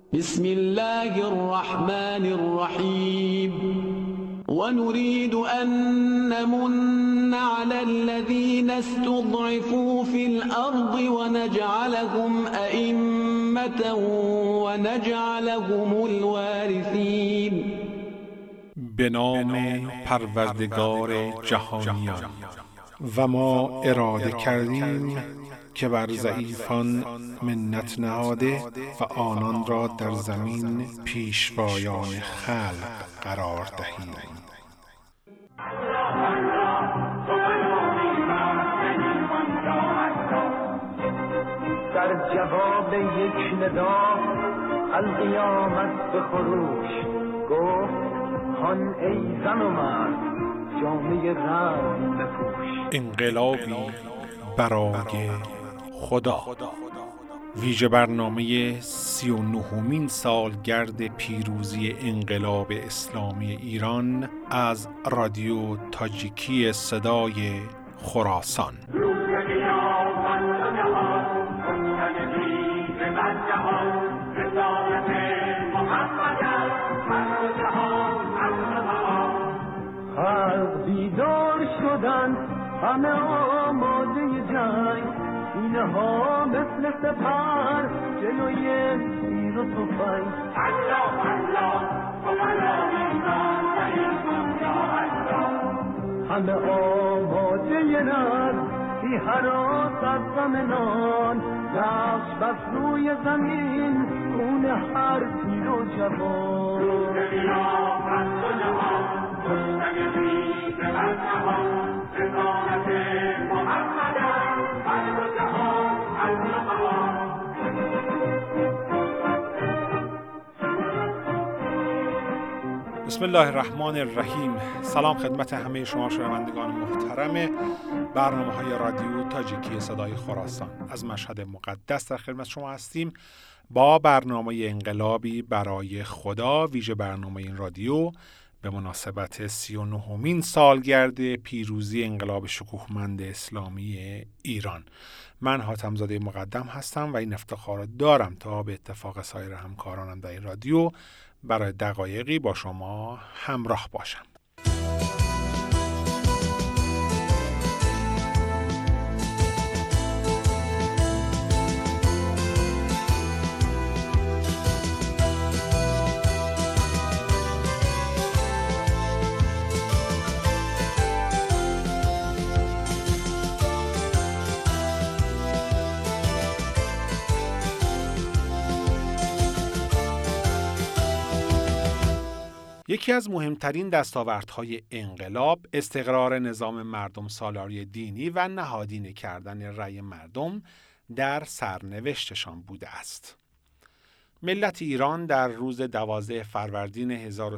بسم الله الرحمن الرحیم ونريد أن نمن على الذين استضعفوا في الأرض ونجعلهم أئمة ونجعلهم الوارثين. به نام پروردگار جهانیان. و ما اراده کردیم که بر ضعیفان منت نهاده و آنان را در زمین پیشوایان خلق قرار دهیم. در جواب یک ندا القیامت به خروش گفت هان ای زن و مرد جامعه رنگ بپوش. انقلابی برای خدا. ویژه برنامه 39مین سالگرد پیروزی انقلاب اسلامی ایران از رادیو تاجیکی صدای خراسان. خلق بیدار شدن همه آماده جنگ، اینها مثل سپر جلوی تیر و تفنگ. الله الله سبحان ایمان و ایمان یا الله. همه آماده نرد بی هراس از غم نان، نقش بس روی زمین خون هر پیر و جوان. روز قیامت و نهان بسم الله الرحمن الرحیم. سلام خدمت همه شما شنوندگان محترم برنامه‌های رادیو تاجیکی صدای خراسان. از مشهد مقدس در خدمت شما هستیم با برنامه انقلابی برای خدا، ویژه برنامه این رادیو به مناسبت 39مین سالگرد پیروزی انقلاب شکوهمند اسلامی ایران. من حاتم‌زاده مقدم هستم و این افتخار را دارم تا به اتفاق سایر همکارانم در این رادیو برای دقایقی با شما همراه باشم. یکی از مهمترین دستاوردهای انقلاب استقرار نظام مردم سالاری دینی و نهادینه کردن رأی مردم در سرنوشتشان بوده است. ملت ایران در روز 12 فروردین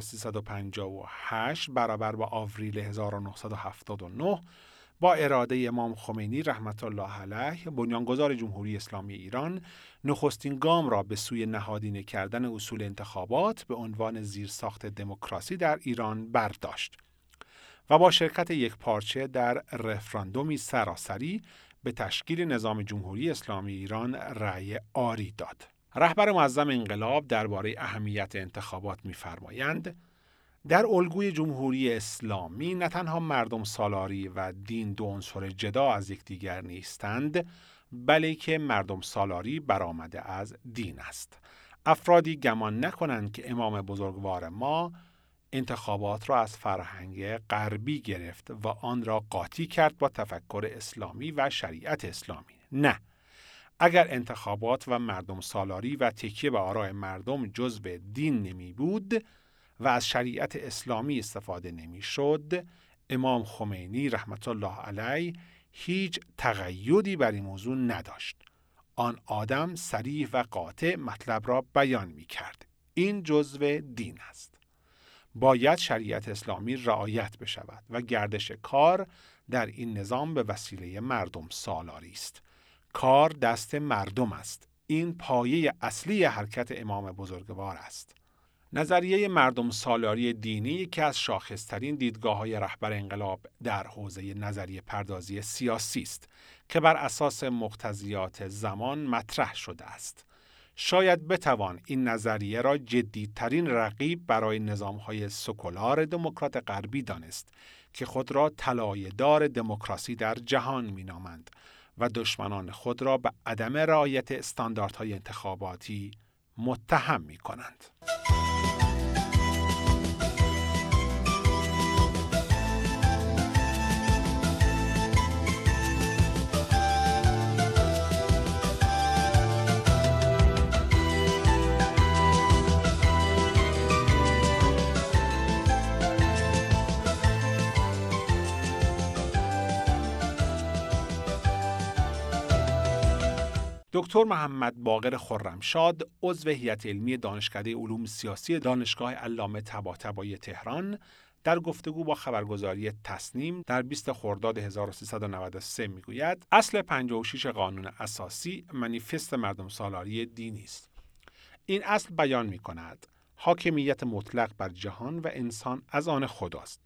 1358 برابر با آوریل 1979 با اراده امام خمینی رحمت الله علیه بنیانگذار جمهوری اسلامی ایران نخستین گام را به سوی نهادینه کردن اصول انتخابات به عنوان زیرساخت دموکراسی در ایران برداشت و با شرکت یکپارچه در رفراندومی سراسری به تشکیل نظام جمهوری اسلامی ایران رأی آری داد. رهبر معظم انقلاب درباره اهمیت انتخابات می‌فرمایند: در الگوی جمهوری اسلامی نه تنها مردم سالاری و دین دو عنصر جدا از یکدیگر نیستند، بلکه مردم سالاری برآمده از دین است. افرادی گمان نکنند که امام بزرگوار ما انتخابات را از فرهنگ غربی گرفت و آن را قاطی کرد با تفکر اسلامی و شریعت اسلامی. نه. اگر انتخابات و مردم سالاری و تکیه به آراء مردم جزء دین نمی بود و از شریعت اسلامی استفاده نمی شد، امام خمینی رحمت الله علیه هیچ تقیدی بر این موضوع نداشت. آن آدم صریح و قاطع مطلب را بیان می کرد. این جزء دین است. باید شریعت اسلامی رعایت بشود و گردش کار در این نظام به وسیله مردم سالاری است. کار دست مردم است. این پایه اصلی حرکت امام بزرگوار است. نظریه مردم سالاری دینی که از شاخصترین دیدگاه‌های رهبر انقلاب در حوزه نظریه پردازی سیاسی است که بر اساس مقتضیات زمان مطرح شده است. شاید بتوان این نظریه را جدی‌ترین رقیب برای نظام‌های سکولار دموکرات غربی دانست که خود را طلایه‌دار دموکراسی در جهان می‌نامند و دشمنان خود را به عدم رعایت استانداردهای انتخاباتی متهم می‌کنند. دکتر محمد باقر خرمشاد، عضو هیئت علمی دانشکده علوم سیاسی دانشگاه علامه طباطبایی تهران، در گفتگو با خبرگزاری تصنیم در 20 خرداد 1393 میگوید اصل 56 قانون اساسی منیفست مردم سالاری دینی است. این اصل بیان می‌کند حاکمیت مطلق بر جهان و انسان از آن خداست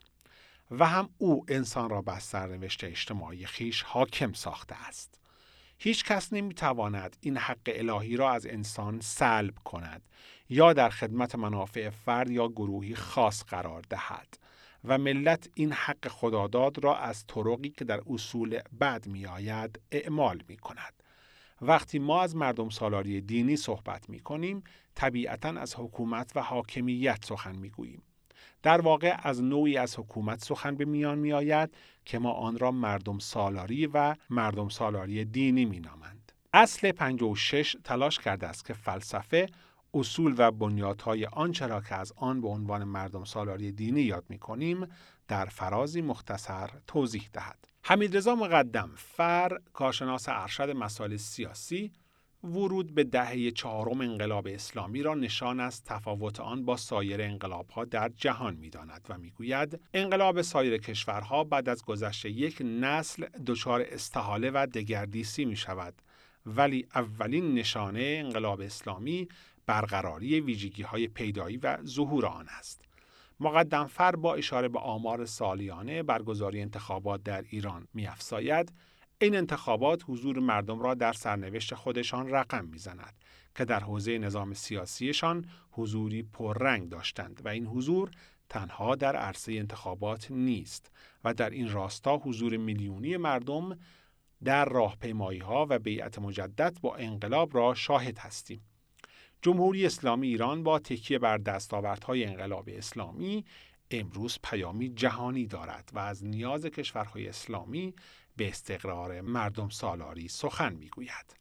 و هم او انسان را بر سرنوشت اجتماعی خویش حاکم ساخته است. هیچ کس نمیتواند این حق الهی را از انسان سلب کند یا در خدمت منافع فرد یا گروهی خاص قرار دهد و ملت این حق خداداد را از طرقی که در اصول بد می آید اعمال می کند. وقتی ما از مردم سالاری دینی صحبت می کنیم، طبیعتاً از حکومت و حاکمیت سخن می گوییم. در واقع از نوعی از حکومت سخن به میان می آید که ما آن را مردم سالاری و مردم سالاری دینی می نامند. اصل 56 تلاش کرده است که فلسفه، اصول و بنیادهای آنچه را که از آن به عنوان مردم سالاری دینی یاد می کنیم در فرازی مختصر توضیح دهد. حمیدرضا مقدم فر، کارشناس ارشد مسائل سیاسی، ورود به دهه 4 انقلاب اسلامی را نشان از تفاوت آن با سایر انقلاب‌ها در جهان می‌داند و می‌گوید انقلاب سایر کشورها بعد از گذشت یک نسل دچار استحاله و دگردیسی می‌شود، ولی اولین نشانه انقلاب اسلامی برقراری ویژگی‌های پیدایی و ظهور آن است. مقدم فر با اشاره به آمار سالیانه برگزاری انتخابات در ایران می‌افزاید این انتخابات حضور مردم را در سرنوشت خودشان رقم می‌زند که در حوزه نظام سیاسیشان حضوری پررنگ داشتند و این حضور تنها در عرصه انتخابات نیست و در این راستا حضور میلیونی مردم در راهپیمایی‌ها و بیعت مجدد با انقلاب را شاهد هستیم. جمهوری اسلامی ایران با تکیه بر دستاوردهای انقلاب اسلامی امروز پیامی جهانی دارد و از نیاز کشورهای اسلامی به استقرار مردم سالاری سخن میگوید.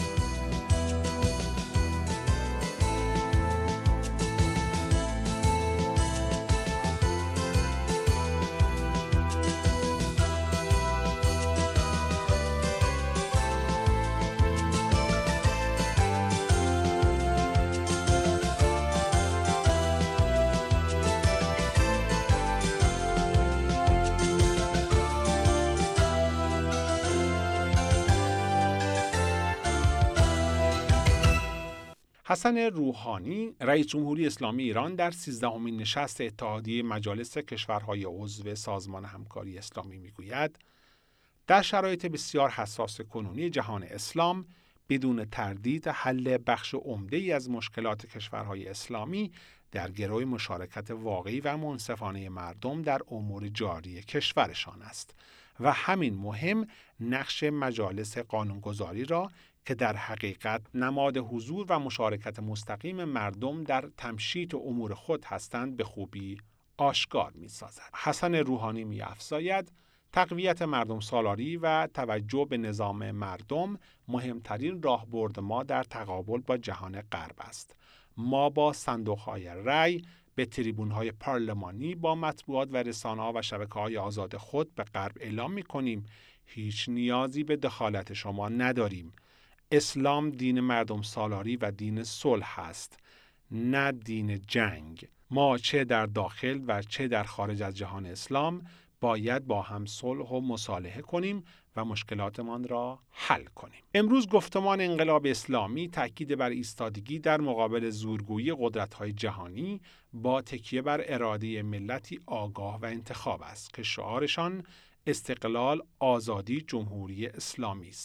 حسن روحانی، رئیس جمهوری اسلامی ایران، در 13مین نشست اتحادیه مجالس کشورهای عضو سازمان همکاری اسلامی میگوید در شرایط بسیار حساس کنونی جهان اسلام بدون تردید حل بخش عمده‌ای از مشکلات کشورهای اسلامی در گروه مشارکت واقعی و منصفانه مردم در امور جاری کشورشان است و همین مهم نقش مجالس قانونگذاری را که در حقیقت نماد حضور و مشارکت مستقیم مردم در تمشیط امور خود هستند به خوبی آشکار می‌سازد. حسن روحانی می‌افزاید تقویت مردم سالاری و توجه به نظام مردم مهمترین راهبرد ما در تقابل با جهان غرب است. ما با صندوق‌های رأی به تریبون‌های پارلمانی با مطبوعات و رسانه‌ها و شبکه‌های آزاد خود به غرب اعلام می‌کنیم هیچ نیازی به دخالت شما نداریم. اسلام دین مردم سالاری و دین صلح است، نه دین جنگ. ما چه در داخل و چه در خارج از جهان اسلام باید با هم صلح و مصالحه کنیم و مشکلاتمان را حل کنیم. امروز گفتمان انقلاب اسلامی تاکید بر ایستادگی در مقابل زورگویی قدرت‌های جهانی با تکیه بر اراده ملتی آگاه و انتخاب است که شعارشان استقلال، آزادی، جمهوری اسلامی است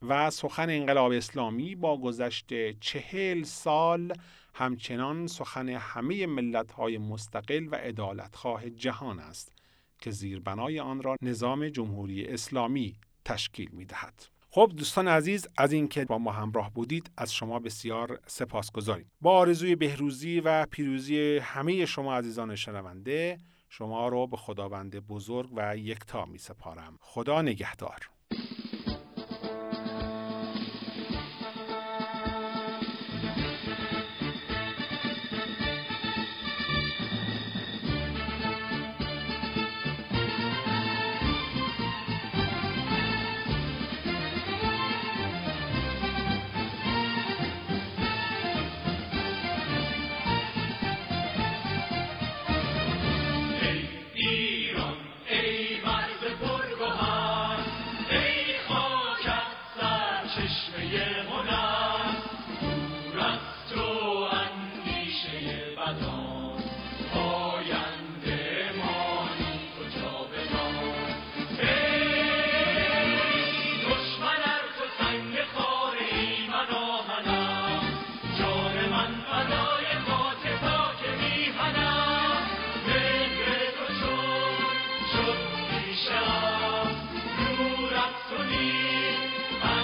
و سخن انقلاب اسلامی با گذشت 40 سال همچنان سخن همه ملت‌های مستقل و عدالتخواه جهان است که زیربنای آن را نظام جمهوری اسلامی تشکیل می‌دهد. خب دوستان عزیز، از اینکه با ما همراه بودید از شما بسیار سپاسگزاریم. با آرزوی بهروزی و پیروزی همه شما عزیزان شنونده، شما رو به خداوند بزرگ و یکتا می‌سپارم. خدا نگهدار.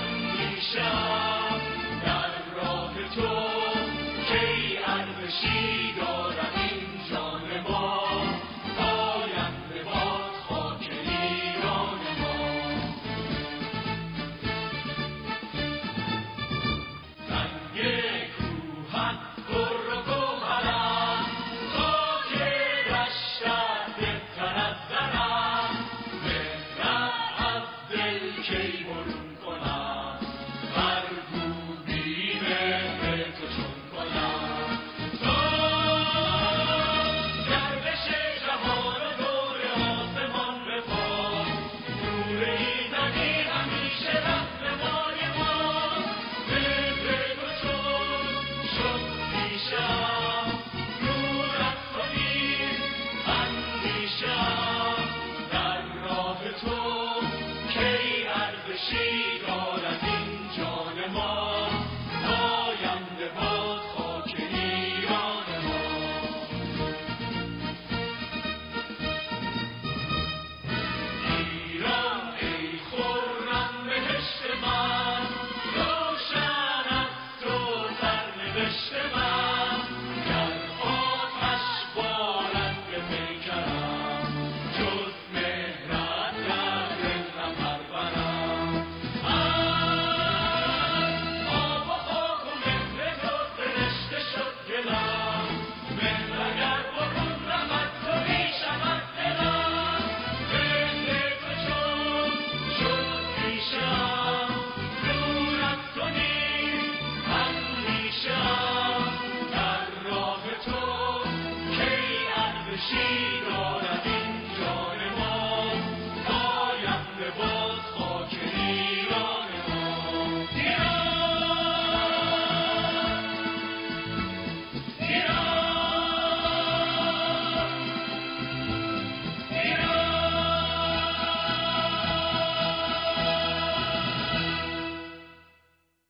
در راه تو کی اردشیر